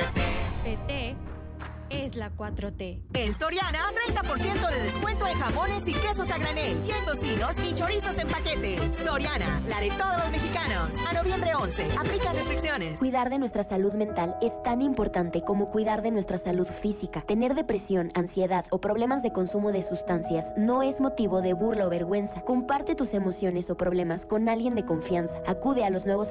PT es la 4T. En Soriana, 30% de descuento en jamones y quesos a granel, y en tocinos y chorizos en paquete. Soriana, la de todos los mexicanos. A noviembre 11, aplica restricciones. Cuidar de nuestra salud mental es tan importante como cuidar de nuestra salud física. Tener depresión, ansiedad o problemas de consumo de sustancias no es motivo de burla o vergüenza. Comparte tus emociones o problemas con alguien de confianza. Acude a los nuevos